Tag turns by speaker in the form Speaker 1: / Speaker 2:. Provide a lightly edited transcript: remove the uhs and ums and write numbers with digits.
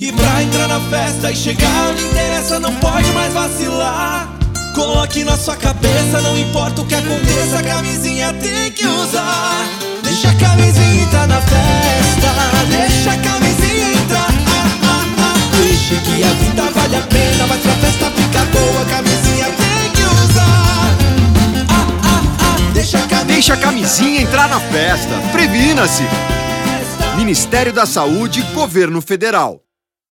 Speaker 1: E pra entrar na festa e chegar onde interessa, não pode mais vacilar. Coloque na sua cabeça, não importa o que aconteça, a camisinha tem que usar. Deixa a camisinha entrar na festa, deixa a camisinha entrar. Deixa que a vida vale a pena, mas pra festa ficar boa, a camisinha tem que usar.
Speaker 2: Deixa a camisinha entrar na festa. Previna-se. Ministério da Saúde, Governo Federal.